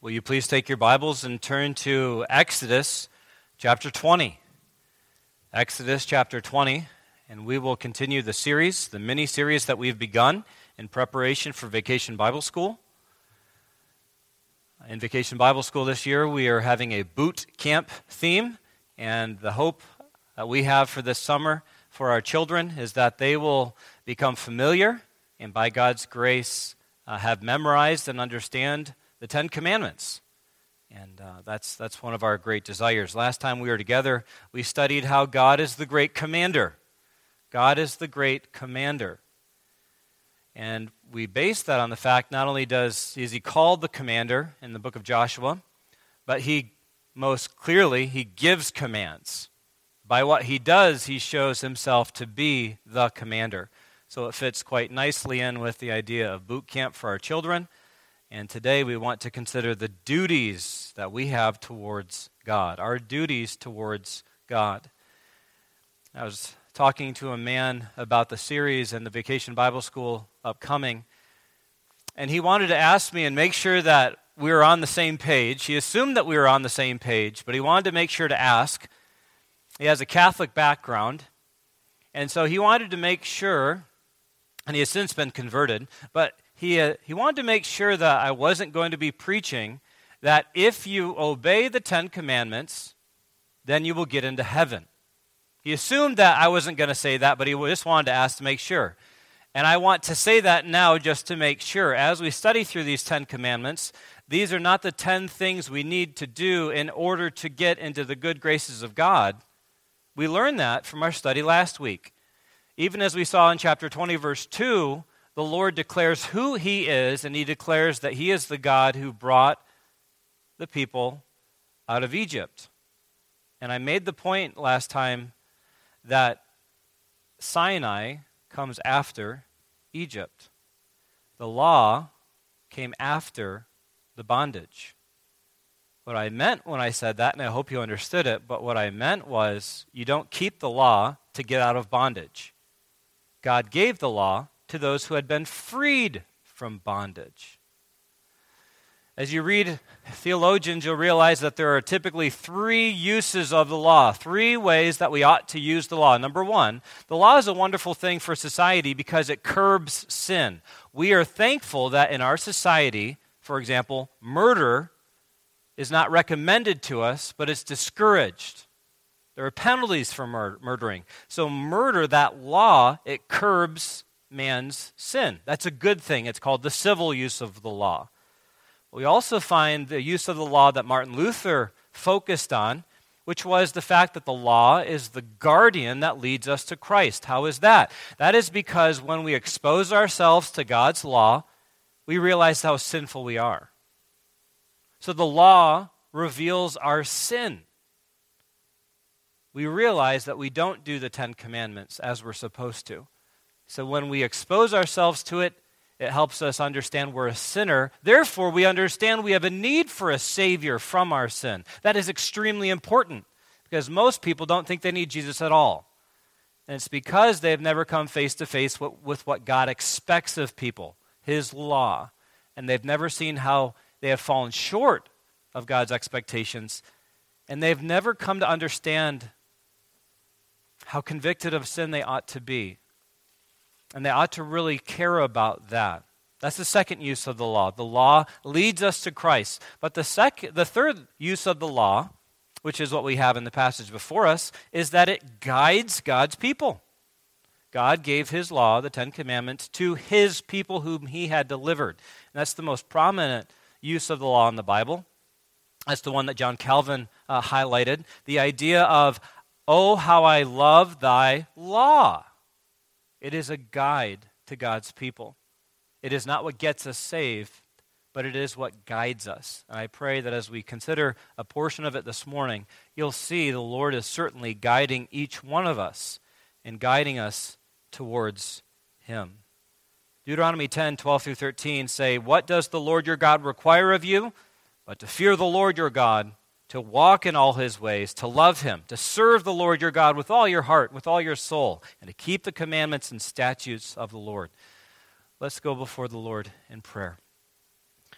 Will you please take your Bibles and turn to Exodus chapter 20? Exodus chapter 20, and we will continue the series, the mini-series that we've begun in preparation for Vacation Bible School. In Vacation Bible School this year, we are having a boot camp theme, and the hope that we have for this summer for our children is that they will become familiar and by God's grace have memorized and understand the Ten Commandments. And that's one of our great desires. Last time we were together, we studied how God is the great commander. God is the great commander. And we based that on the fact not only is he called the commander in the book of Joshua, but he gives commands. By what he does, he shows himself to be the commander. So it fits quite nicely in with the idea of boot camp for our children. And today we want to consider the duties that we have towards God, our duties towards God. I was talking to a man about the series and the Vacation Bible School upcoming, and he wanted to ask me and make sure that we were on the same page. He assumed that we were on the same page, but he wanted to make sure to ask. He has a Catholic background, and so he wanted to make sure, and he has since been converted, but he wanted to make sure that I wasn't going to be preaching that if you obey the Ten Commandments, then you will get into heaven. He assumed that I wasn't going to say that, but he just wanted to ask to make sure. And I want to say that now just to make sure. As we study through these 10 commandments, these are not the 10 things we need to do in order to get into the good graces of God. We learned that from our study last week. Even as we saw in chapter 20, verse 2, the Lord declares who he is, and he declares that he is the God who brought the people out of Egypt. And I made the point last time that Sinai comes after Egypt. The law came after the bondage. What I meant when I said that, and I hope you understood it, but what I meant was you don't keep the law to get out of bondage. God gave the law to those who had been freed from bondage. As you read theologians, you'll realize that there are typically three uses of the law, three ways that we ought to use the law. Number one, the law is a wonderful thing for society because it curbs sin. We are thankful that in our society, for example, murder is not recommended to us, but it's discouraged. There are penalties for murdering. So murder, that law, it curbs man's sin. That's a good thing. It's called the civil use of the law. We also find the use of the law that Martin Luther focused on, which was the fact that the law is the guardian that leads us to Christ. How is that? That is because when we expose ourselves to God's law, we realize how sinful we are. So the law reveals our sin. We realize that we don't do the 10 Commandments as we're supposed to. So when we expose ourselves to it, it helps us understand we're a sinner. Therefore, we understand we have a need for a Savior from our sin. That is extremely important because most people don't think they need Jesus at all. And it's because they've never come face to face with what God expects of people, His law. And they've never seen how they have fallen short of God's expectations. And they've never come to understand how convicted of sin they ought to be. And they ought to really care about that. That's the second use of the law. The law leads us to Christ. But the third use of the law, which is what we have in the passage before us, is that it guides God's people. God gave His law, the 10 Commandments, to His people whom He had delivered. And that's the most prominent use of the law in the Bible. That's the one that John Calvin highlighted. The idea of, oh, how I love thy law. It is a guide to God's people. It is not what gets us saved, but it is what guides us. And I pray that as we consider a portion of it this morning, you'll see the Lord is certainly guiding each one of us and guiding us towards Him. Deuteronomy 10, 12 through 13 say, what does the Lord your God require of you? But to fear the Lord your God, to walk in all His ways, to love Him, to serve the Lord your God with all your heart, with all your soul, and to keep the commandments and statutes of the Lord. Let's go before the Lord in prayer.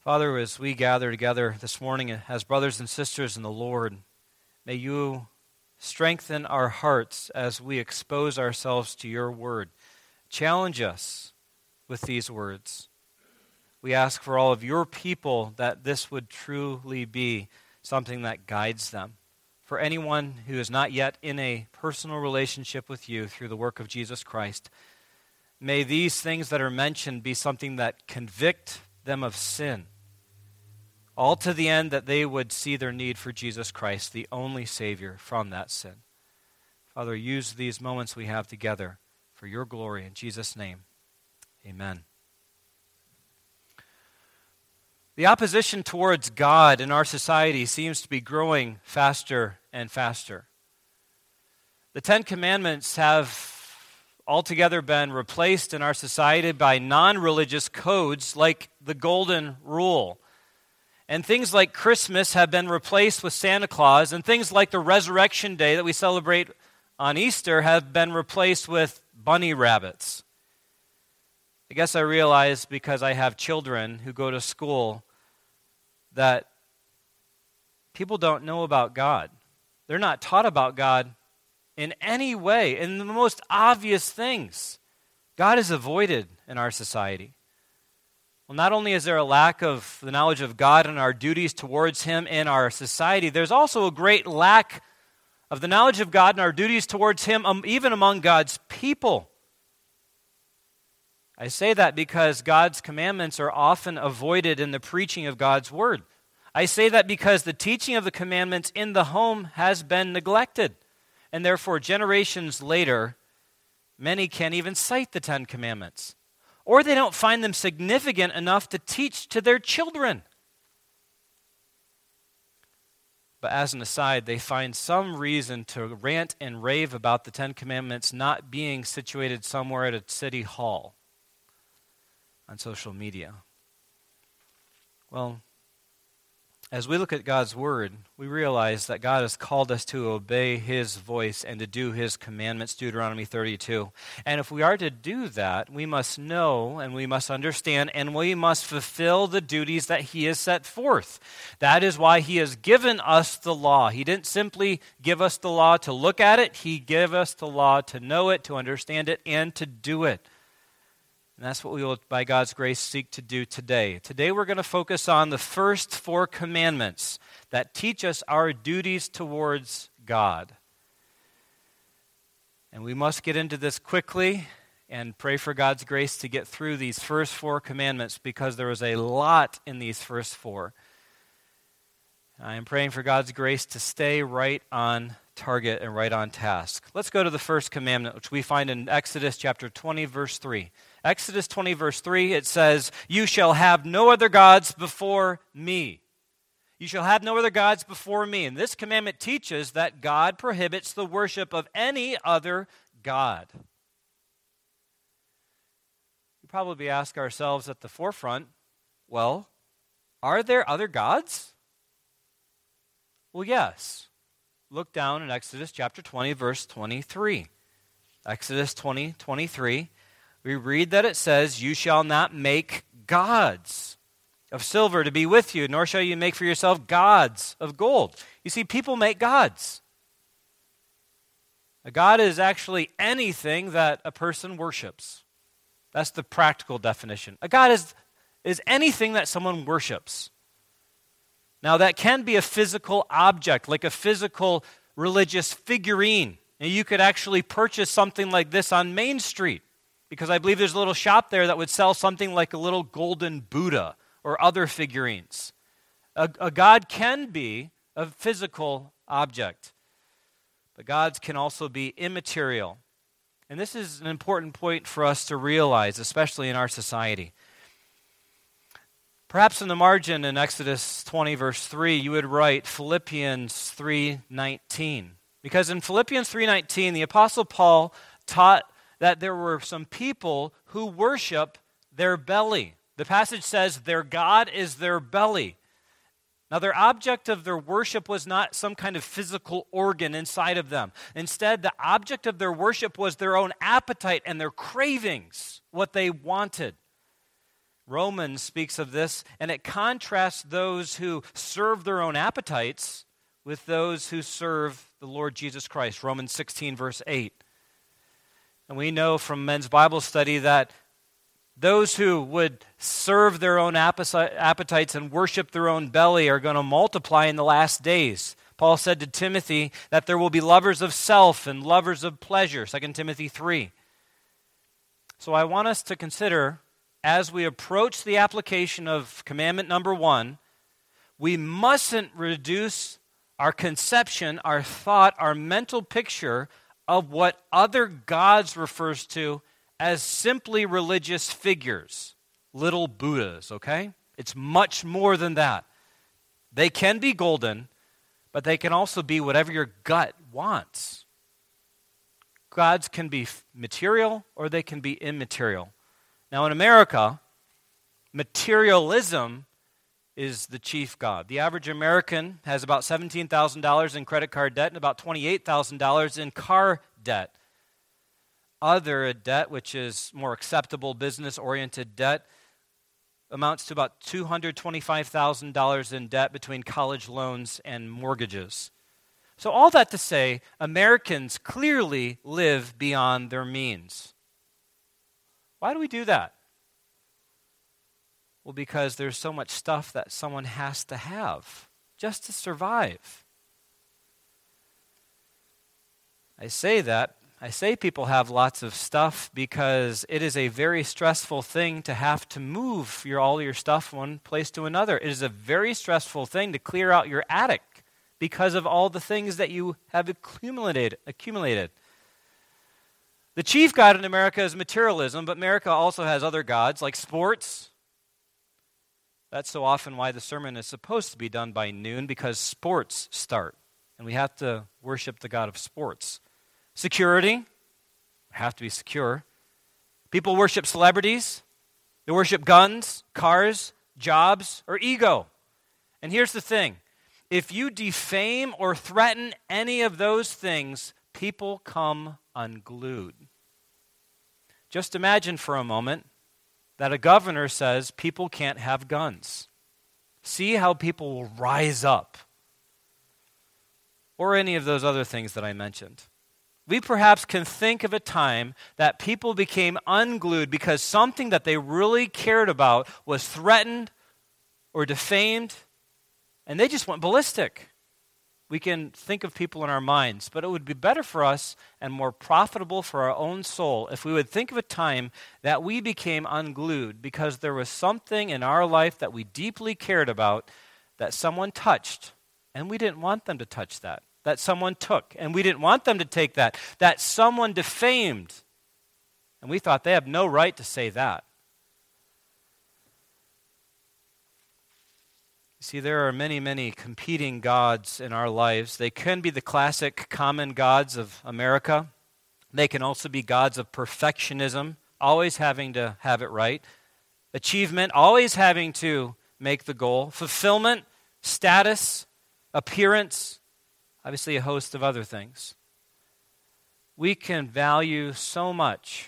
Father, as we gather together this morning as brothers and sisters in the Lord, may you strengthen our hearts as we expose ourselves to your word. Challenge us with these words. We ask for all of your people that this would truly be something that guides them. For anyone who is not yet in a personal relationship with you through the work of Jesus Christ, may these things that are mentioned be something that convict them of sin, all to the end that they would see their need for Jesus Christ, the only Savior from that sin. Father, use these moments we have together for your glory. In Jesus' name, amen. The opposition towards God in our society seems to be growing faster and faster. The Ten Commandments have altogether been replaced in our society by non-religious codes like the Golden Rule. And things like Christmas have been replaced with Santa Claus, and things like the Resurrection Day that we celebrate on Easter have been replaced with bunny rabbits. I guess I realize because I have children who go to school that people don't know about God. They're not taught about God in any way, in the most obvious things. God is avoided in our society. Well, not only is there a lack of the knowledge of God and our duties towards Him in our society, there's also a great lack of the knowledge of God and our duties towards Him even among God's people. I say that because God's commandments are often avoided in the preaching of God's Word. I say that because the teaching of the commandments in the home has been neglected, and therefore generations later, many can't even cite the Ten Commandments. Or they don't find them significant enough to teach to their children. But as an aside, they find some reason to rant and rave about the Ten Commandments not being situated somewhere at a city hall on social media. Well, as we look at God's Word, we realize that God has called us to obey His voice and to do His commandments, Deuteronomy 32. And if we are to do that, we must know and we must understand and we must fulfill the duties that He has set forth. That is why He has given us the law. He didn't simply give us the law to look at it. He gave us the law to know it, to understand it, and to do it. And that's what we will, by God's grace, seek to do today. Today we're going to focus on the first 4 commandments that teach us our duties towards God. And we must get into this quickly and pray for God's grace to get through these first 4 commandments because there is a lot in these first 4. I am praying for God's grace to stay right on target and right on task. Let's go to the first commandment, which we find in Exodus chapter 20, verse 3. Exodus 20, verse 3, it says, "You shall have no other gods before me." You shall have no other gods before me. And this commandment teaches that God prohibits the worship of any other god. We probably ask ourselves at the forefront, well, are there other gods? Well, yes. Look down in Exodus chapter 20, verse 23. Exodus 20, 23. We read that it says, "You shall not make gods of silver to be with you, nor shall you make for yourself gods of gold." You see, people make gods. A god is actually anything that a person worships. That's the practical definition. A god is anything that someone worships. Now, that can be a physical object, like a physical religious figurine. And you could actually purchase something like this on Main Street, because I believe there's a little shop there that would sell something like a little golden Buddha or other figurines. A god can be a physical object, but gods can also be immaterial. And this is an important point for us to realize, especially in our society. Perhaps in the margin in Exodus 20, verse 3, you would write Philippians 3:19. Because in Philippians 3:19, the Apostle Paul taught that there were some people who worship their belly. The passage says their God is their belly. Now, their object of their worship was not some kind of physical organ inside of them. Instead, the object of their worship was their own appetite and their cravings, what they wanted. Romans speaks of this, and it contrasts those who serve their own appetites with those who serve the Lord Jesus Christ. Romans 16, verse 8. And we know from men's Bible study that those who would serve their own appetites and worship their own belly are going to multiply in the last days. Paul said to Timothy that there will be lovers of self and lovers of pleasure, 2 Timothy 3. So I want us to consider, as we approach the application of commandment number 1, we mustn't reduce our conception, our thought, our mental picture of what other gods refers to as simply religious figures, little Buddhas, okay? It's much more than that. They can be golden, but they can also be whatever your gut wants. Gods can be material or they can be immaterial. Now in America, materialism is the chief god. The average American has about $17,000 in credit card debt and about $28,000 in car debt. Other debt, which is more acceptable business-oriented debt, amounts to about $225,000 in debt between college loans and mortgages. So all that to say, Americans clearly live beyond their means. Why do we do that? Well, because there's so much stuff that someone has to have just to survive. I say people have lots of stuff because it is a very stressful thing to have to move all your stuff from one place to another. It is a very stressful thing to clear out your attic because of all the things that you have accumulated. The chief god in America is materialism, but America also has other gods like sports. That's so often why the sermon is supposed to be done by noon, because sports start, and we have to worship the god of sports. Security, we have to be secure. People worship celebrities. They worship guns, cars, jobs, or ego. And here's the thing. If you defame or threaten any of those things, people come unglued. Just imagine for a moment that a governor says people can't have guns. See how people will rise up. Or any of those other things that I mentioned. We perhaps can think of a time that people became unglued because something that they really cared about was threatened or defamed, and they just went ballistic. We can think of people in our minds, but it would be better for us and more profitable for our own soul if we would think of a time that we became unglued because there was something in our life that we deeply cared about that someone touched, and we didn't want them to touch that. That someone took, and we didn't want them to take that. That someone defamed, and we thought they have no right to say that. See, there are many, many competing gods in our lives. They can be the classic common gods of America. They can also be gods of perfectionism, always having to have it right. Achievement, always having to make the goal. Fulfillment, status, appearance, obviously a host of other things. We can value so much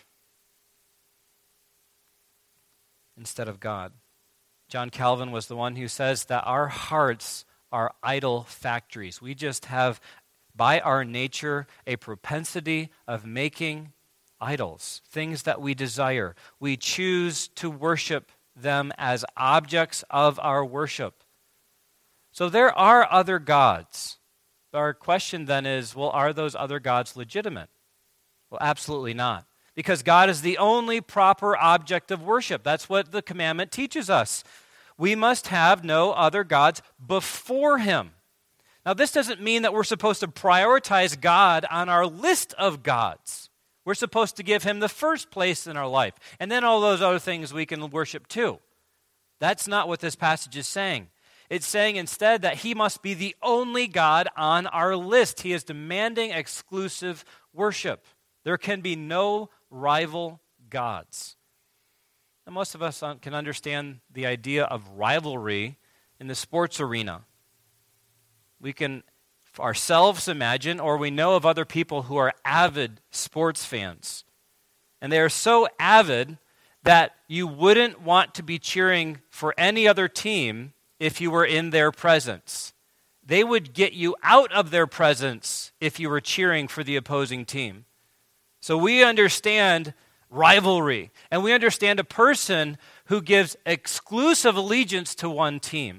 instead of God. John Calvin was the one who says that our hearts are idol factories. We just have, by our nature, a propensity of making idols, things that we desire. We choose to worship them as objects of our worship. So there are other gods. Our question then is, well, are those other gods legitimate? Well, absolutely not. Because God is the only proper object of worship. That's what the commandment teaches us. We must have no other gods before Him. Now, this doesn't mean that we're supposed to prioritize God on our list of gods. We're supposed to give Him the first place in our life. And then all those other things we can worship too. That's not what this passage is saying. It's saying instead that He must be the only God on our list. He is demanding exclusive worship. There can be no rival gods. And most of us can understand the idea of rivalry in the sports arena. We can ourselves imagine, or we know of other people who are avid sports fans. And they are so avid that you wouldn't want to be cheering for any other team if you were in their presence. They would get you out of their presence if you were cheering for the opposing team. So we understand rivalry, and we understand a person who gives exclusive allegiance to one team.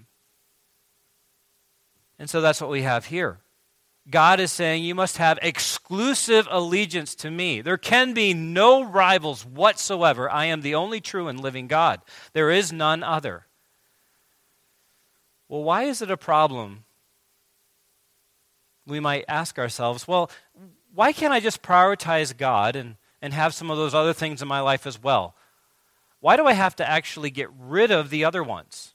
And so that's what we have here. God is saying, you must have exclusive allegiance to me. There can be no rivals whatsoever. I am the only true and living God. There is none other. Well, why is it a problem? We might ask ourselves, well, why can't I just prioritize God and have some of those other things in my life as well? Why do I have to actually get rid of the other ones?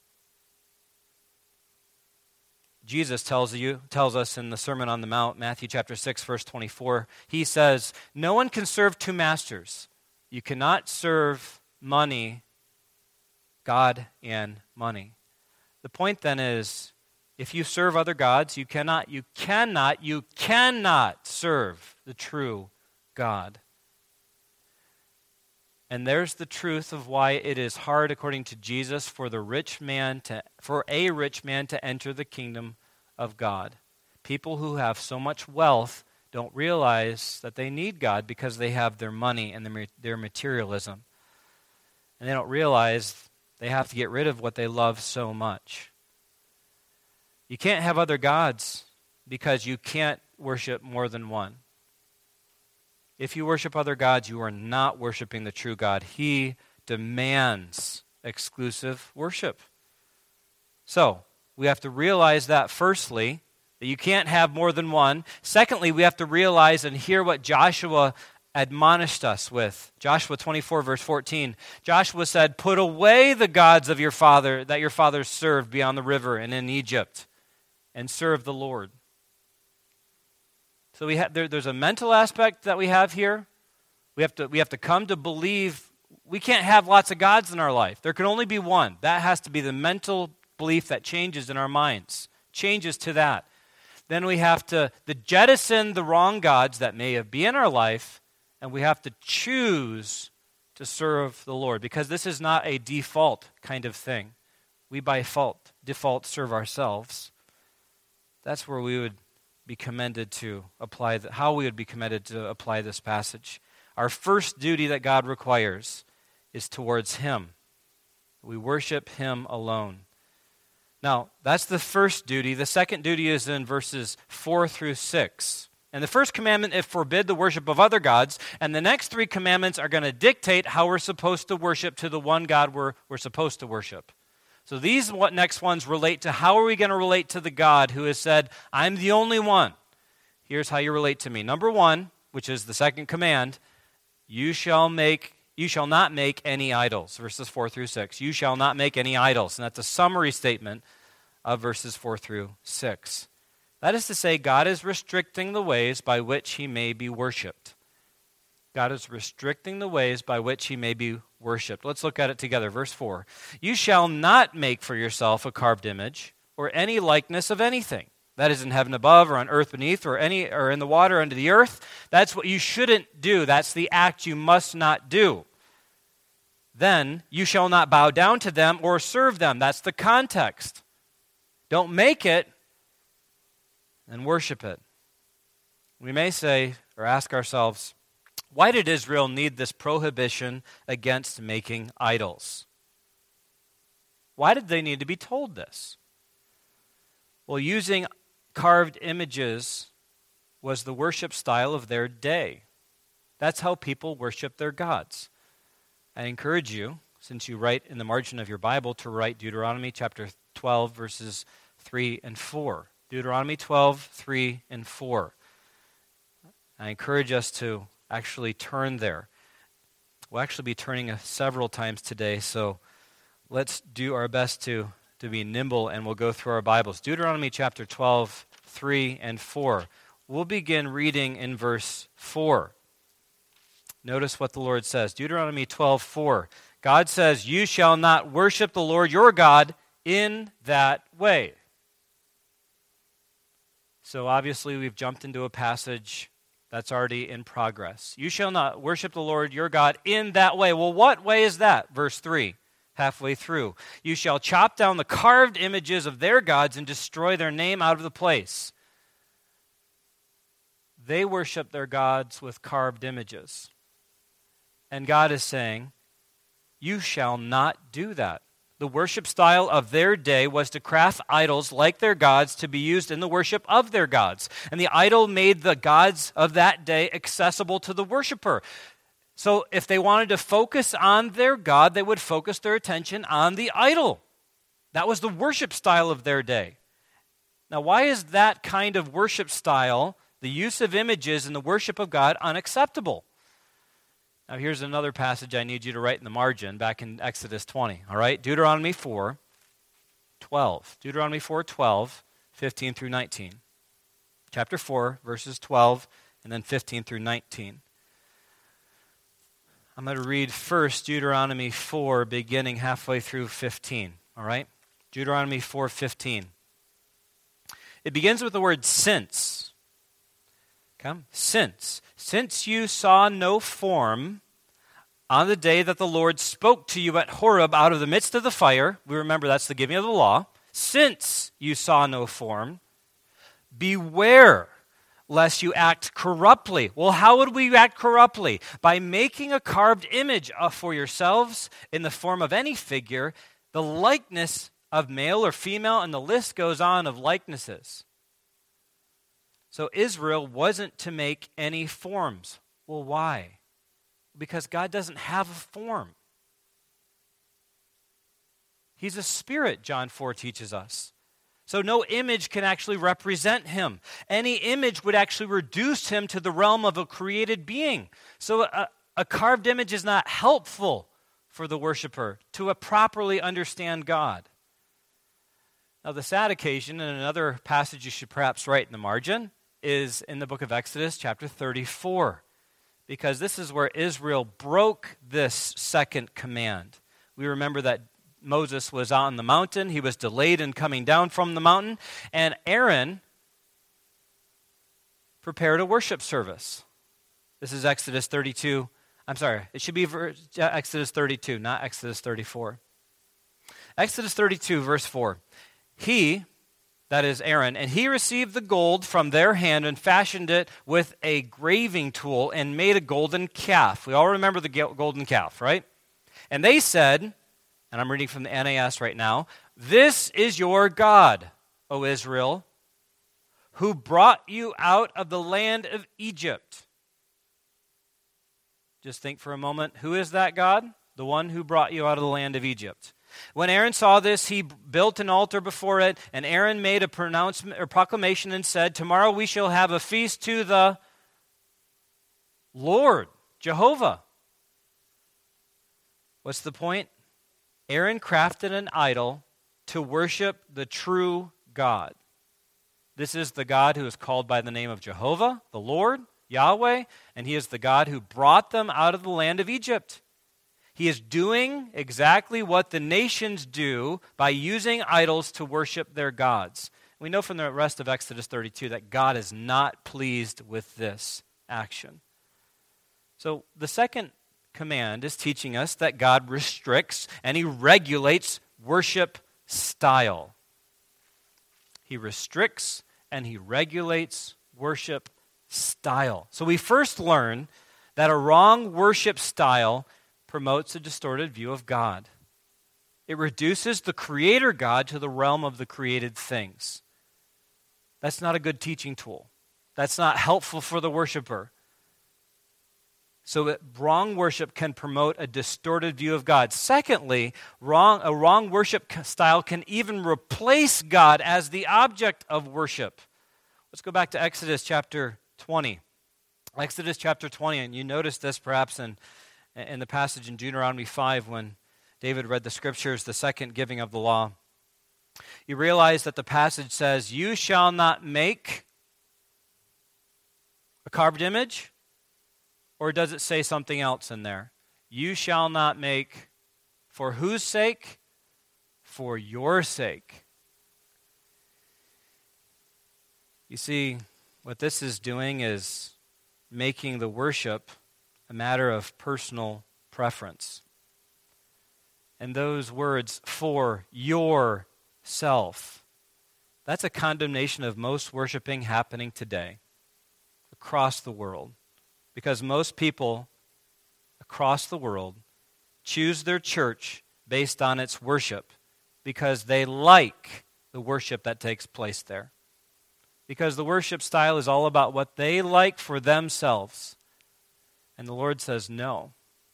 Jesus tells us in the Sermon on the Mount, Matthew chapter 6, verse 24, he says, no one can serve two masters. You cannot serve money, God, and money. The point then is, if you serve other gods, you cannot serve the true God. And there's the truth of why it is hard, according to Jesus, for a rich man to enter the kingdom of God. People who have so much wealth don't realize that they need God because they have their money and their materialism. And they don't realize they have to get rid of what they love so much. You can't have other gods because you can't worship more than one. If you worship other gods, you are not worshiping the true God. He demands exclusive worship. So, we have to realize that firstly, that you can't have more than one. Secondly, we have to realize and hear what Joshua admonished us with. Joshua 24, verse 14. Joshua said, put away the gods of your father that your fathers served beyond the river and in Egypt, and serve the Lord. So there's a mental aspect that we have here. We have to come to believe we can't have lots of gods in our life. There can only be one. That has to be the mental belief that changes in our minds. Changes to that. Then we have to jettison the wrong gods that may be in our life, and we have to choose to serve the Lord, because this is not a default kind of thing. We by default serve ourselves. That's where we would be commended to apply, how we would be commended to apply this passage. Our first duty that God requires is towards Him. We worship Him alone. Now, that's the first duty. The second duty is in verses 4 through 6. And the first commandment is forbid the worship of other gods, and the next three commandments are going to dictate how we're supposed to worship to the one God we're supposed to worship. So these next ones relate to how are we going to relate to the God who has said, I'm the only one. Here's how you relate to me. Number 1, which is the second command, you shall not make any idols. Verses 4 through 6. You shall not make any idols. And that's a summary statement of verses 4 through 6. That is to say, God is restricting the ways by which He may be worshipped. God is restricting the ways by which He may be worshipped. Let's look at it together. Verse 4. You shall not make for yourself a carved image or any likeness of anything that is in heaven above or on earth beneath or in the water under the earth. That's what you shouldn't do. That's the act you must not do. Then you shall not bow down to them or serve them. That's the context. Don't make it and worship it. We may say or ask ourselves, why did Israel need this prohibition against making idols? Why did they need to be told this? Well, using carved images was the worship style of their day. That's how people worship their gods. I encourage you, since you write in the margin of your Bible, to write Deuteronomy chapter 12, verses 3 and 4. Deuteronomy 12, 3 and 4. I encourage us to actually turn there. We'll actually be turning several times today, so let's do our best to be nimble, and we'll go through our Bibles. Deuteronomy chapter 12, 3 and 4. We'll begin reading in verse 4. Notice what the Lord says. Deuteronomy 12, 4. God says, you shall not worship the Lord your God in that way. So obviously we've jumped into a passage That's already in progress. You shall not worship the Lord your God in that way. Well, what way is that? Verse 3, halfway through. You shall chop down the carved images of their gods and destroy their name out of the place. They worship their gods with carved images. And God is saying, you shall not do that. The worship style of their day was to craft idols like their gods to be used in the worship of their gods. And the idol made the gods of that day accessible to the worshiper. So if they wanted to focus on their God, they would focus their attention on the idol. That was the worship style of their day. Now, why is that kind of worship style, the use of images in the worship of God, unacceptable? Now, here's another passage I need you to write in the margin back in Exodus 20, all right? Deuteronomy 4:12. Deuteronomy 4:12, 15 through 19. Chapter 4, verses 12, and then 15 through 19. I'm going to read first Deuteronomy 4, beginning halfway through 15, all right? Deuteronomy 4:15. It begins with the word since. Come, since you saw no form on the day that the Lord spoke to you at Horeb out of the midst of the fire, we remember that's the giving of the law, since you saw no form, beware lest you act corruptly. Well, how would we act corruptly? By making a carved image for yourselves in the form of any figure, the likeness of male or female, and the list goes on of likenesses. So Israel wasn't to make any forms. Well, why? Because God doesn't have a form. He's a spirit, John 4 teaches us. So no image can actually represent him. Any image would actually reduce him to the realm of a created being. So a carved image is not helpful for the worshiper to properly understand God. Now, the sad occasion, and another passage you should perhaps write in the margin, is in the book of Exodus, chapter 34, because this is where Israel broke this second command. We remember that Moses was on the mountain. He was delayed in coming down from the mountain, and Aaron prepared a worship service. This is Exodus 32. I'm sorry, it should be Exodus 32, not Exodus 34. Exodus 32, verse 4. He, that is Aaron, and he received the gold from their hand and fashioned it with a graving tool and made a golden calf. We all remember the golden calf, right? And they said, and I'm reading from the NAS right now, "This is your God, O Israel, who brought you out of the land of Egypt." Just think for a moment, who is that God? The one who brought you out of the land of Egypt. When Aaron saw this, he built an altar before it, and Aaron made a pronouncement or proclamation and said, "Tomorrow we shall have a feast to the Lord, Jehovah." What's the point? Aaron crafted an idol to worship the true God. This is the God who is called by the name of Jehovah, the Lord, Yahweh, and he is the God who brought them out of the land of Egypt. He is doing exactly what the nations do by using idols to worship their gods. We know from the rest of Exodus 32 that God is not pleased with this action. So the second command is teaching us that God restricts and he regulates worship style. He restricts and he regulates worship style. So we first learn that a wrong worship style promotes a distorted view of God. It reduces the creator God to the realm of the created things. That's not a good teaching tool. That's not helpful for the worshiper. So wrong worship can promote a distorted view of God. Secondly, a wrong worship style can even replace God as the object of worship. Let's go back to Exodus chapter 20. Exodus chapter 20, and you notice this perhaps in the passage in Deuteronomy 5 when David read the scriptures, the second giving of the law. You realize that the passage says, "You shall not make a carved image," or does it say something else in there? You shall not make, for whose sake? For your sake. You see, what this is doing is making the worship a matter of personal preference. And those words, for yourself, that's a condemnation of most worshiping happening today across the world. Because most people across the world choose their church based on its worship because they like the worship that takes place there. Because the worship style is all about what they like for themselves. And the Lord says no.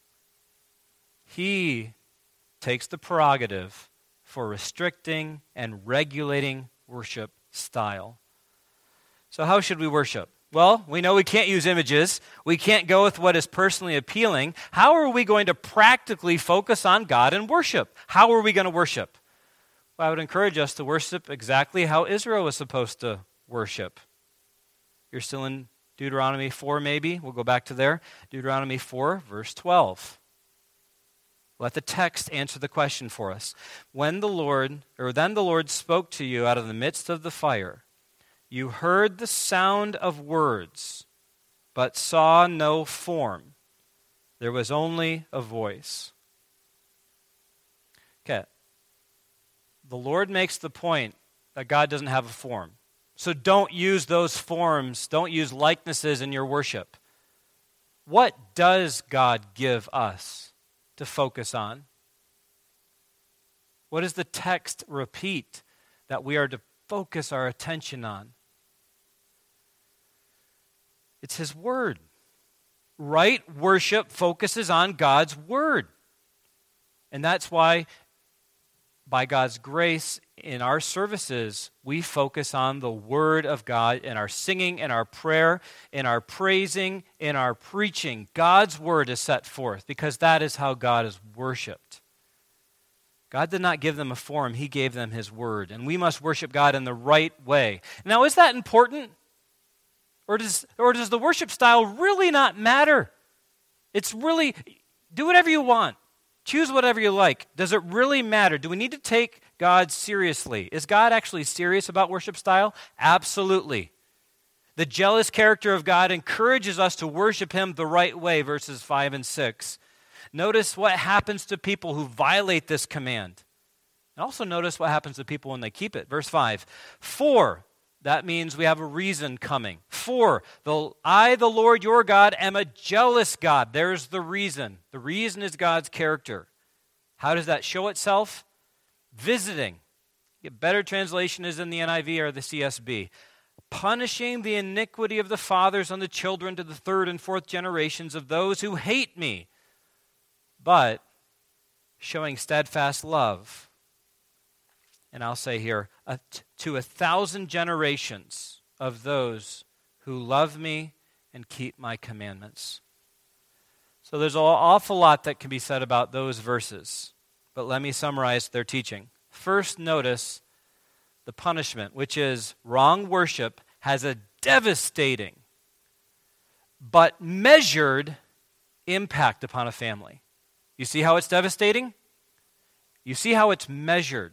He takes the prerogative for restricting and regulating worship style. So how should we worship? Well, we know we can't use images. We can't go with what is personally appealing. How are we going to practically focus on God and worship? How are we going to worship? Well, I would encourage us to worship exactly how Israel was supposed to worship. You're still in Deuteronomy 4 maybe. We'll go back to there. Deuteronomy 4, verse 12. Let the text answer the question for us. Then the Lord spoke to you out of the midst of the fire. You heard the sound of words, but saw no form. There was only a voice. Okay. The Lord makes the point that God doesn't have a form. So don't use those forms, don't use likenesses in your worship. What does God give us to focus on? What does the text repeat that we are to focus our attention on? It's His Word. Right worship focuses on God's Word. And that's why, by God's grace, in our services, we focus on the Word of God in our singing, in our prayer, in our praising, in our preaching. God's Word is set forth because that is how God is worshiped. God did not give them a form. He gave them His Word. And we must worship God in the right way. Now, is that important? Or does the worship style really not matter? It's really, do whatever you want. Choose whatever you like. Does it really matter? Do we need to take God seriously? Is God actually serious about worship style? Absolutely. The jealous character of God encourages us to worship Him the right way, verses 5 and 6. Notice what happens to people who violate this command. And also notice what happens to people when they keep it. Verse 5, for, that means we have a reason coming. For, I, the Lord your God, am a jealous God. There's the reason. The reason is God's character. How does that show itself? Visiting. A better translation is in the NIV or the CSB. Punishing the iniquity of the fathers on the children to the third and fourth generations of those who hate me, but showing steadfast love. And I'll say here, to 1,000 generations of those who love me and keep my commandments. So there's an awful lot that can be said about those verses, but let me summarize their teaching. First, notice the punishment, which is wrong worship has a devastating but measured impact upon a family. You see how it's devastating? You see how it's measured.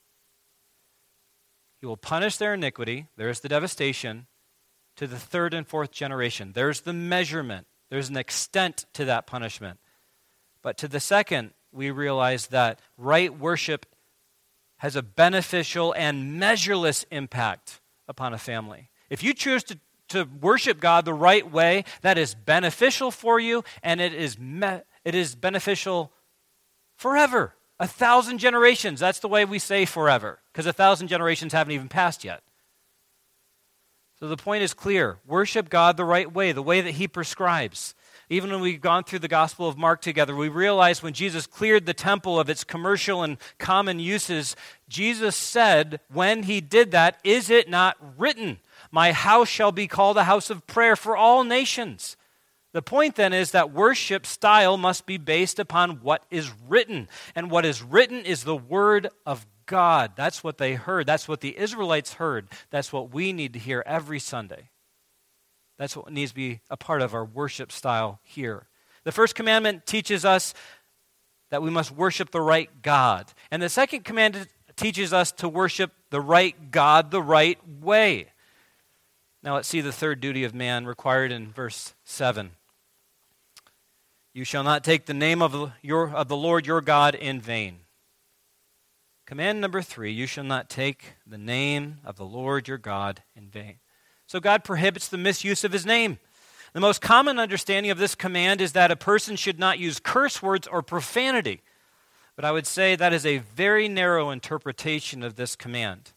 He will punish their iniquity, there's the devastation, to the third and fourth generation. There's the measurement. There's an extent to that punishment. But to the second, we realize that right worship has a beneficial and measureless impact upon a family. If you choose to worship God the right way, that is beneficial for you, and it is beneficial forever. 1,000 generations, that's the way we say forever, because 1,000 generations haven't even passed yet. So the point is clear. Worship God the right way, the way that He prescribes. Even when we've gone through the Gospel of Mark together, we realize when Jesus cleared the temple of its commercial and common uses, Jesus said, when He did that, is it not written, my house shall be called a house of prayer for all nations? The point then is that worship style must be based upon what is written. And what is written is the Word of God. That's what they heard. That's what the Israelites heard. That's what we need to hear every Sunday. That's what needs to be a part of our worship style here. The first commandment teaches us that we must worship the right God. And the second commandment teaches us to worship the right God the right way. Now let's see the third duty of man required in verse 7. You shall not take the name of the Lord your God in vain. Command number 3, you shall not take the name of the Lord your God in vain. So God prohibits the misuse of his name. The most common understanding of this command is that a person should not use curse words or profanity. But I would say that is a very narrow interpretation of this command.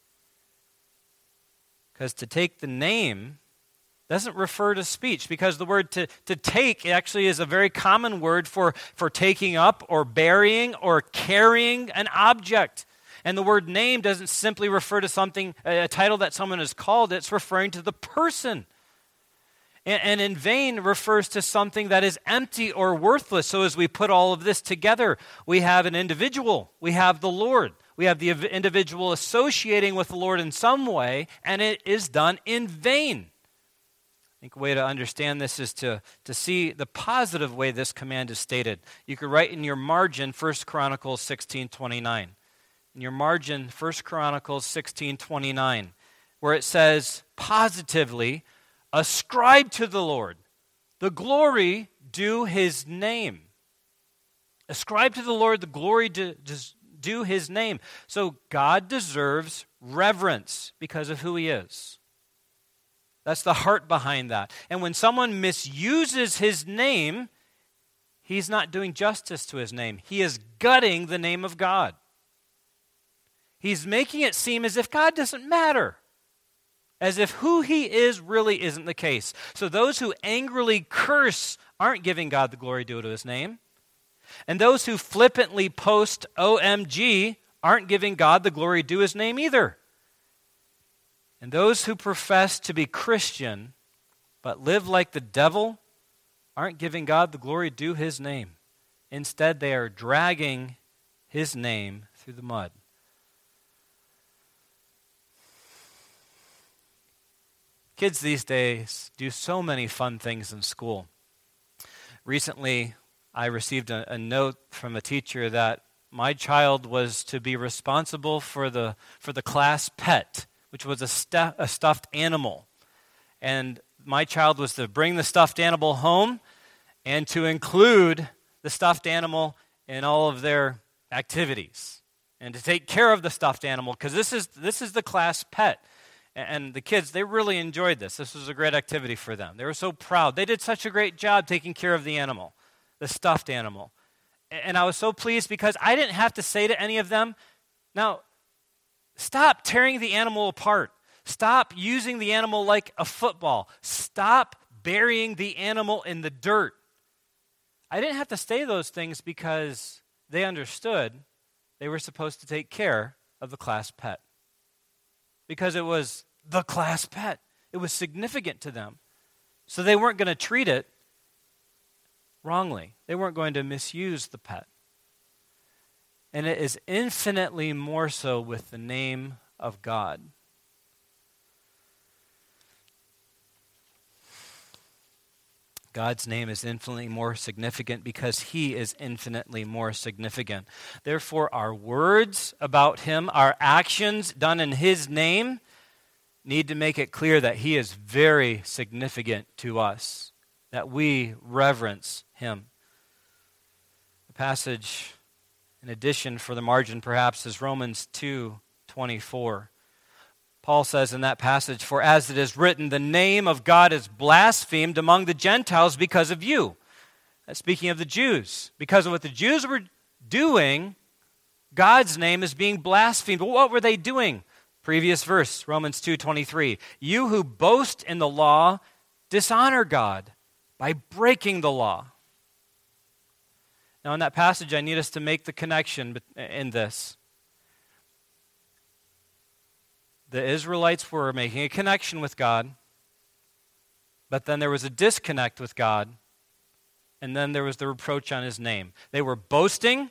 Because to take the name doesn't refer to speech, because the word to take actually is a very common word for taking up or burying or carrying an object. And the word name doesn't simply refer to something, a title that someone is called, it's referring to the person. And in vain refers to something that is empty or worthless. So as we put all of this together, we have an individual, we have the Lord, we have the individual associating with the Lord in some way, and it is done in vain. I think a way to understand this is to see the positive way this command is stated. You could write in your margin 1 Chronicles 16:29. In your margin, 1 Chronicles 16:29, where it says positively, ascribe to the Lord the glory due his name. Ascribe to the Lord the glory due his name. So God deserves reverence because of who he is. That's the heart behind that. And when someone misuses his name, he's not doing justice to his name. He is gutting the name of God. He's making it seem as if God doesn't matter, as if who he is really isn't the case. So those who angrily curse aren't giving God the glory due to his name. And those who flippantly post OMG aren't giving God the glory due his name either. And those who profess to be Christian but live like the devil aren't giving God the glory due his name. Instead, they are dragging his name through the mud. Kids these days do so many fun things in school. Recently, I received a note from a teacher that my child was to be responsible for the class pet, which was a stuffed animal. And my child was to bring the stuffed animal home and to include the stuffed animal in all of their activities and to take care of the stuffed animal, because this is the class pet. And the kids, they really enjoyed this. This was a great activity for them. They were so proud. They did such a great job taking care of the animal, the stuffed animal. And I was so pleased because I didn't have to say to any of them, now, stop tearing the animal apart. Stop using the animal like a football. Stop burying the animal in the dirt. I didn't have to say those things because they understood they were supposed to take care of the class pet. Because it was the class pet. It was significant to them. So they weren't going to treat it wrongly. They weren't going to misuse the pet. And it is infinitely more so with the name of God. God's name is infinitely more significant because he is infinitely more significant. Therefore, our words about him, our actions done in his name, need to make it clear that he is very significant to us, that we reverence him. The passage, in addition, for the margin perhaps, is Romans 2:24. Paul says in that passage, for as it is written, the name of God is blasphemed among the Gentiles because of you. Speaking of the Jews. Because of what the Jews were doing, God's name is being blasphemed. But what were they doing? Previous verse, Romans 2:23. You who boast in the law dishonor God by breaking the law. Now in that passage, I need us to make the connection in this. The Israelites were making a connection with God, but then there was a disconnect with God, and then there was the reproach on his name. They were boasting,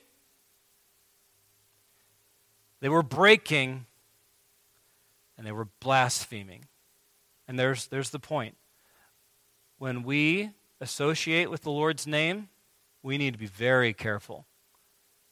they were breaking, and they were blaspheming. And there's the point. When we associate with the Lord's name, we need to be very careful.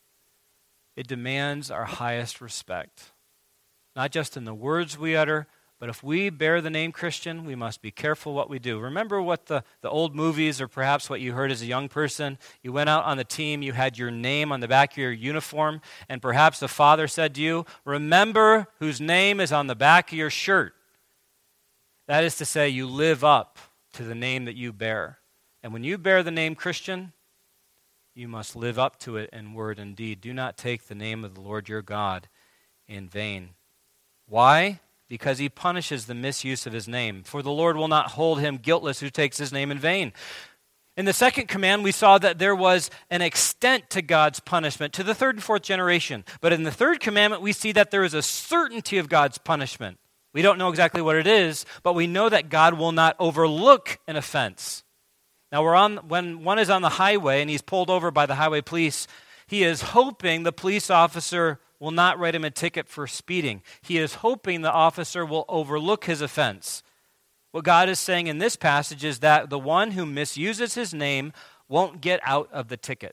It demands our highest respect. Not just in the words we utter, But if we bear the name Christian, we must be careful what we do. Remember what the old movies, or perhaps what you heard as a young person. You went out on the team, you had your name on the back of your uniform, and perhaps the father said to you, remember whose name is on the back of your shirt. That is to say, you live up to the name that you bear. And when you bear the name Christian, you must live up to it in word and deed. Do not take the name of the Lord your God in vain. Why? Because he punishes the misuse of his name. For the Lord will not hold him guiltless who takes his name in vain. In the second command, we saw that there was an extent to God's punishment to the third and fourth generation. But in the third commandment, we see that there is a certainty of God's punishment. We don't know exactly what it is, but we know that God will not overlook an offense. Now, when one is on the highway and he's pulled over by the highway police, he is hoping the police officer will not write him a ticket for speeding. He is hoping the officer will overlook his offense. What God is saying in this passage is that the one who misuses his name won't get out of the ticket.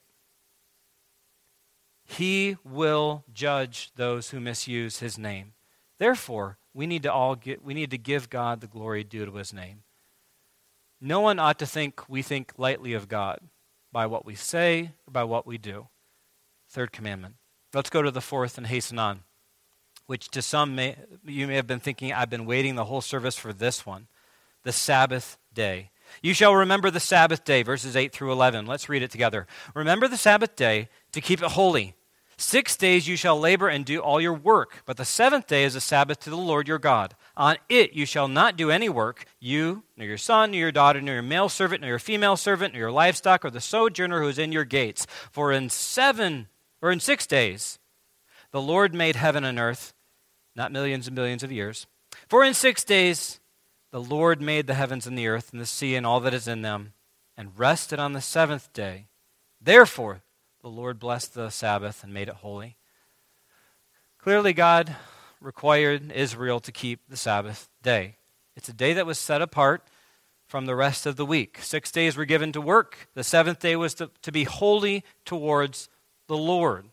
He will judge those who misuse his name. Therefore, we need to give God the glory due to his name. No one ought to think we think lightly of God by what we say or by what we do. Third commandment. Let's go to the fourth and hasten on, which to some you may have been thinking, I've been waiting the whole service for this one, the Sabbath day. You shall remember the Sabbath day, verses 8 through 11. Let's read it together. Remember the Sabbath day to keep it holy. 6 days you shall labor and do all your work, but the seventh day is a Sabbath to the Lord your God. On it you shall not do any work, you, nor your son, nor your daughter, nor your male servant, nor your female servant, nor your livestock, or the sojourner who is in your gates. For in 6 days the Lord made heaven and earth, not millions and billions of years. For in 6 days the Lord made the heavens and the earth and the sea and all that is in them, and rested on the seventh day. Therefore the Lord blessed the Sabbath and made it holy. Clearly, God required Israel to keep the Sabbath day. It's a day that was set apart from the rest of the week. 6 days were given to work. The seventh day was to be holy towards the Lord.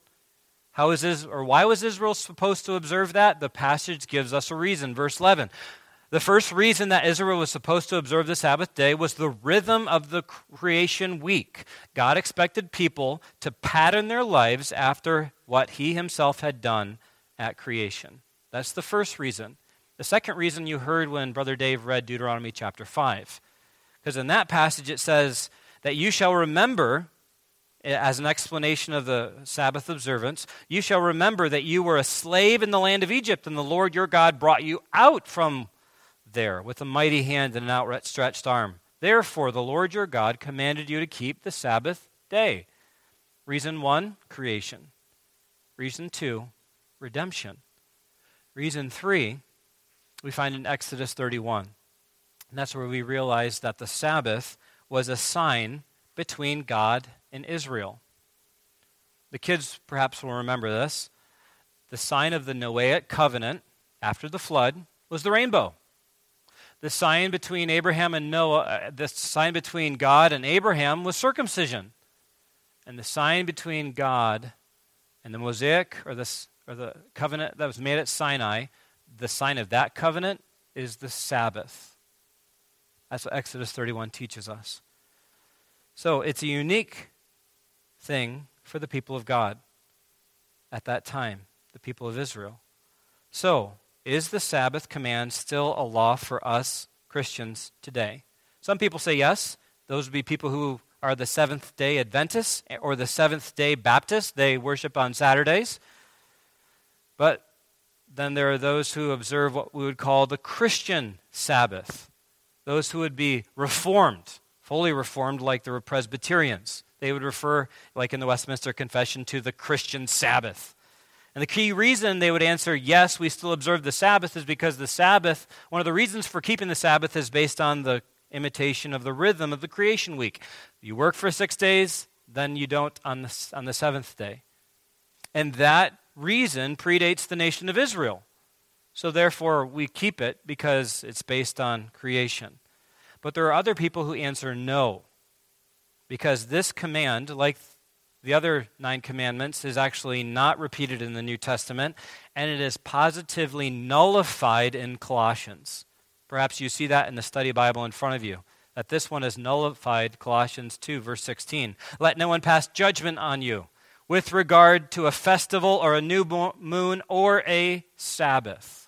Why was Israel supposed to observe that? The passage gives us a reason. Verse 11. The first reason that Israel was supposed to observe the Sabbath day was the rhythm of the creation week. God expected people to pattern their lives after what he himself had done at creation. That's the first reason. The second reason you heard when Brother Dave read Deuteronomy chapter 5. Because in that passage it says that you shall remember, as an explanation of the Sabbath observance, you shall remember that you were a slave in the land of Egypt, and the Lord your God brought you out from there with a mighty hand and an outstretched arm. Therefore, the Lord your God commanded you to keep the Sabbath day. Reason 1, creation. Reason 2, redemption. Reason 3, we find in Exodus 31. And that's where we realize that the Sabbath was a sign between God and Israel. The kids perhaps will remember this. The sign of the Noahic covenant after the flood was the rainbow. The sign between Abraham and Noah, the sign between God and Abraham was circumcision. And the sign between God and the Mosaic, or the covenant that was made at Sinai, the sign of that covenant is the Sabbath. That's what Exodus 31 teaches us. So it's a unique thing for the people of God at that time, the people of Israel. So, is the Sabbath command still a law for us Christians today? Some people say yes. Those would be people who are the Seventh-day Adventists or the Seventh-day Baptists. They worship on Saturdays. But then there are those who observe what we would call the Christian Sabbath. Those who would be reformed, fully reformed like the Presbyterians. They would refer, like in the Westminster Confession, to the Christian Sabbath. And the key reason they would answer, yes, we still observe the Sabbath, is because the Sabbath, one of the reasons for keeping the Sabbath is based on the imitation of the rhythm of the creation week. You work for 6 days, then you don't on the seventh day. And that reason predates the nation of Israel. So therefore, we keep it because it's based on creation. But there are other people who answer no, because this command, like the other 9 commandments, is actually not repeated in the New Testament, and it is positively nullified in Colossians. Perhaps you see that in the study Bible in front of you, that this one is nullified, Colossians 2, verse 16. Let no one pass judgment on you with regard to a festival or a new moon or a Sabbath.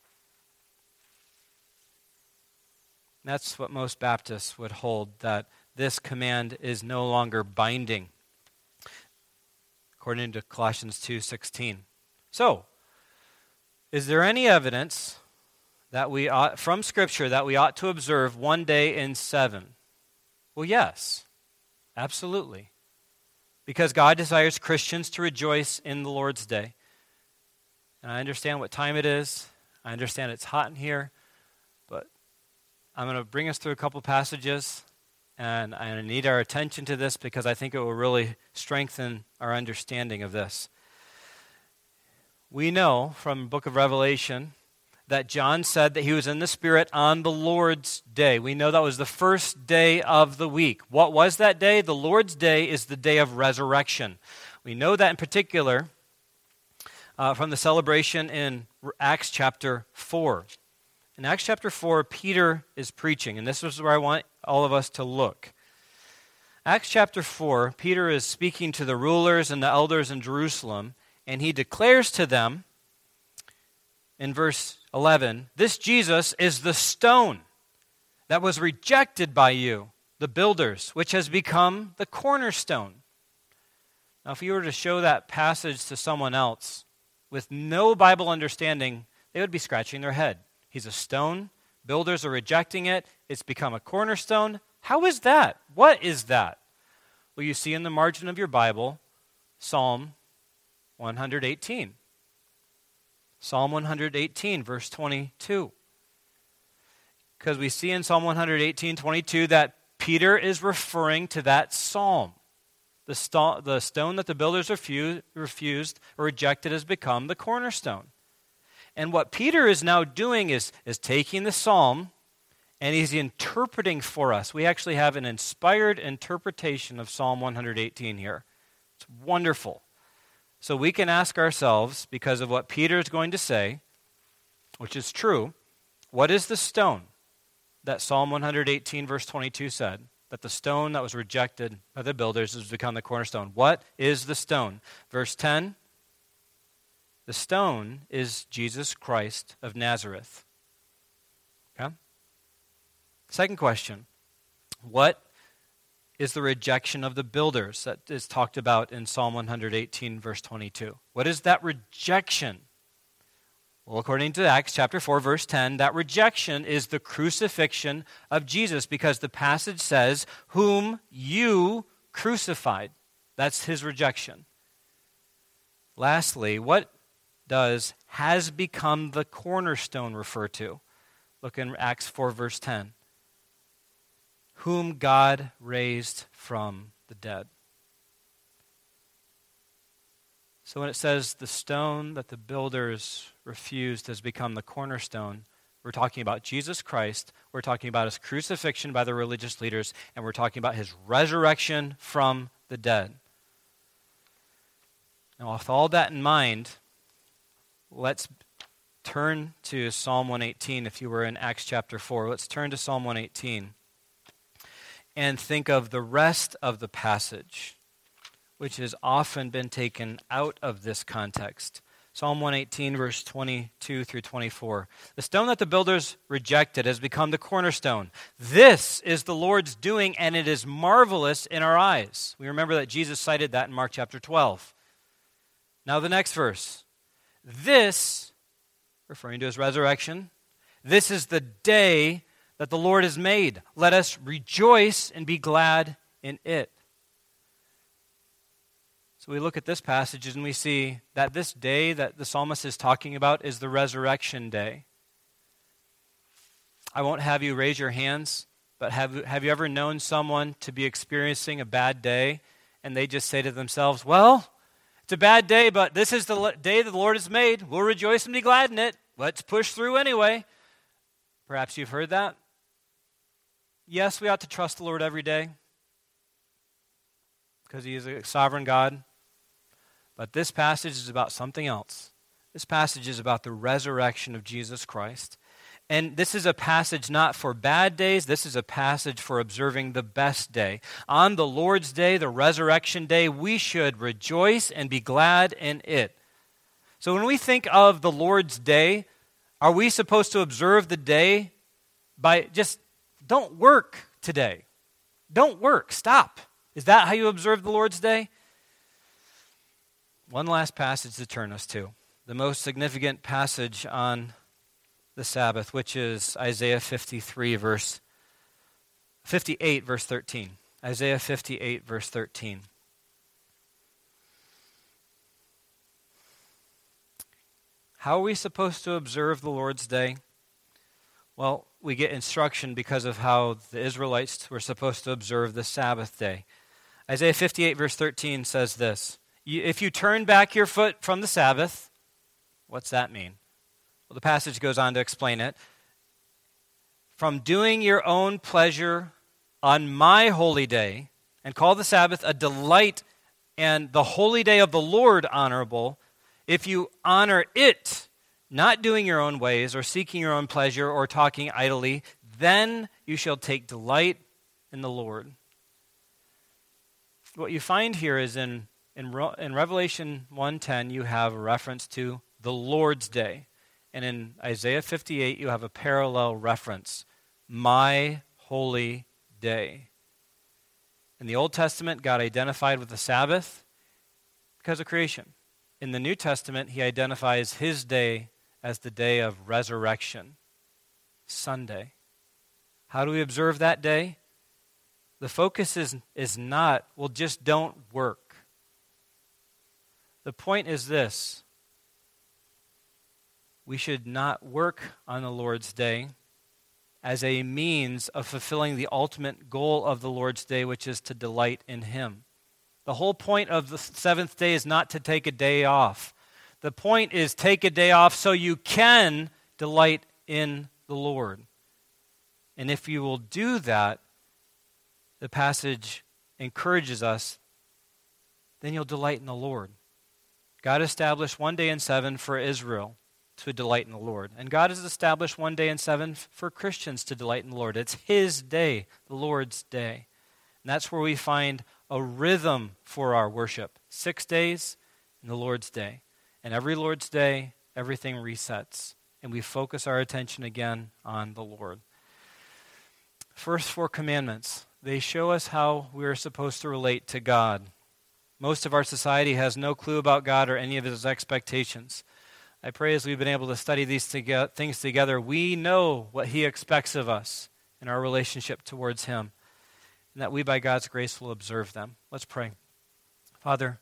That's what most Baptists would hold, that this command is no longer binding, according to Colossians 2:16. So, is there any evidence that we ought, from Scripture, that we ought to observe one day in 7? Well, yes, absolutely. Because God desires Christians to rejoice in the Lord's day. And I understand what time it is. I understand it's hot in here. But I'm going to bring us through a couple passages. And I need our attention to this because I think it will really strengthen our understanding of this. We know from the book of Revelation that John said that he was in the Spirit on the Lord's day. We know that was the first day of the week. What was that day? The Lord's day is the day of resurrection. We know that in particular from the celebration in Acts chapter 4. In Acts chapter 4, Peter is preaching, and this is where I want all of us to look. Acts chapter 4, Peter is speaking to the rulers and the elders in Jerusalem, and he declares to them in verse 11, "This Jesus is the stone that was rejected by you, the builders, which has become the cornerstone." Now, if you were to show that passage to someone else with no Bible understanding, they would be scratching their head. He's a stone. Builders are rejecting it. It's become a cornerstone. How is that? What is that? Well, you see in the margin of your Bible, Psalm 118. Psalm 118, verse 22. Because we see in Psalm 118, 22, that Peter is referring to that psalm. The stone that the builders refused or rejected has become the cornerstone. And what Peter is now doing is taking the psalm and he's interpreting for us. We actually have an inspired interpretation of Psalm 118 here. It's wonderful. So we can ask ourselves, because of what Peter is going to say, which is true, what is the stone that Psalm 118 verse 22 said? That the stone that was rejected by the builders has become the cornerstone. What is the stone? Verse 10, the stone is Jesus Christ of Nazareth. Okay? Second question, what is the rejection of the builders that is talked about in Psalm 118, verse 22? What is that rejection? Well, according to Acts chapter 4, verse 10, that rejection is the crucifixion of Jesus, because the passage says, "Whom you crucified." That's his rejection. Lastly, what does "has become the cornerstone" refer to? Look in Acts 4, verse 10. Whom God raised from the dead. So when it says the stone that the builders refused has become the cornerstone, we're talking about Jesus Christ, we're talking about his crucifixion by the religious leaders, and we're talking about his resurrection from the dead. Now, with all that in mind, let's turn to Psalm 118. If you were in Acts chapter 4, let's turn to Psalm 118. And think of the rest of the passage, which has often been taken out of this context. Psalm 118, verse 22 through 24. The stone that the builders rejected has become the cornerstone. This is the Lord's doing, and it is marvelous in our eyes. We remember that Jesus cited that in Mark chapter 12. Now the next verse. This, referring to his resurrection, this is the day that the Lord has made. Let us rejoice and be glad in it. So we look at this passage and we see that this day that the psalmist is talking about is the resurrection day. I won't have you raise your hands, but have you ever known someone to be experiencing a bad day and they just say to themselves, "Well, it's a bad day, but this is the day that the Lord has made. We'll rejoice and be glad in it. Let's push through anyway." Perhaps you've heard that. Yes, we ought to trust the Lord every day. because he is a sovereign God. But this passage is about something else. This passage is about the resurrection of Jesus Christ. And this is a passage not for bad days. This is a passage for observing the best day. On the Lord's Day, the resurrection day, we should rejoice and be glad in it. So when we think of the Lord's Day, are we supposed to observe the day by just don't work today? Don't work. Stop. Is that how you observe the Lord's Day? One last passage to turn us to. The most significant passage on the Sabbath, which is Isaiah 58, verse 13. Isaiah 58, verse 13. How are we supposed to observe the Lord's Day? Well, we get instruction because of how the Israelites were supposed to observe the Sabbath day. Isaiah 58, verse 13 says this, if you turn back your foot from the Sabbath, what's that mean? Well, the passage goes on to explain it. From doing your own pleasure on my holy day, and call the Sabbath a delight and the holy day of the Lord honorable, if you honor it, not doing your own ways or seeking your own pleasure or talking idly, then you shall take delight in the Lord. What you find here is in Revelation 1:10, you have a reference to the Lord's Day. And in Isaiah 58, you have a parallel reference, my holy day. In the Old Testament, God identified with the Sabbath because of creation. In the New Testament, he identifies his day as the day of resurrection, Sunday. How do we observe that day? The focus is not, well, just don't work. The point is this. We should not work on the Lord's Day as a means of fulfilling the ultimate goal of the Lord's Day, which is to delight in him. The whole point of the seventh day is not to take a day off. The point is take a day off so you can delight in the Lord. And if you will do that, the passage encourages us, then you'll delight in the Lord. God established one day in 7 for Israel to delight in the Lord. And God has established one day in 7 for Christians to delight in the Lord. It's his day, the Lord's day. And that's where we find a rhythm for our worship. 6 days and the Lord's day. And every Lord's day, everything resets. And we focus our attention again on the Lord. First 4 commandments. They show us how we are supposed to relate to God. Most of our society has no clue about God or any of his expectations. I pray as we've been able to study these things together, we know what he expects of us in our relationship towards him, and that we, by God's grace, will observe them. Let's pray. Father,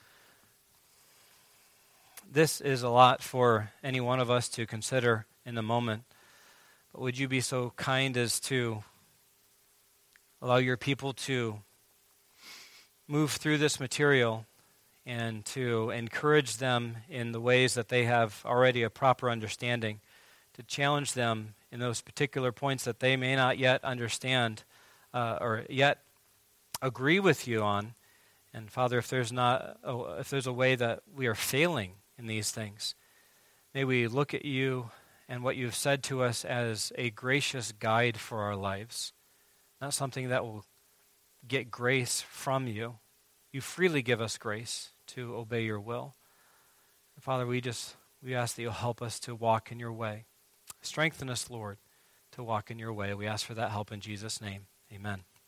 this is a lot for any one of us to consider in the moment, but would you be so kind as to allow your people to move through this material and to encourage them in the ways that they have already a proper understanding, to challenge them in those particular points that they may not yet understand or yet agree with you on. And Father, if there's a way that we are failing in these things, may we look at you and what you've said to us as a gracious guide for our lives, not something that will get grace from you. You freely give us grace to obey your will. And Father, we ask that you'll help us to walk in your way. Strengthen us, Lord, to walk in your way. We ask for that help in Jesus' name. Amen.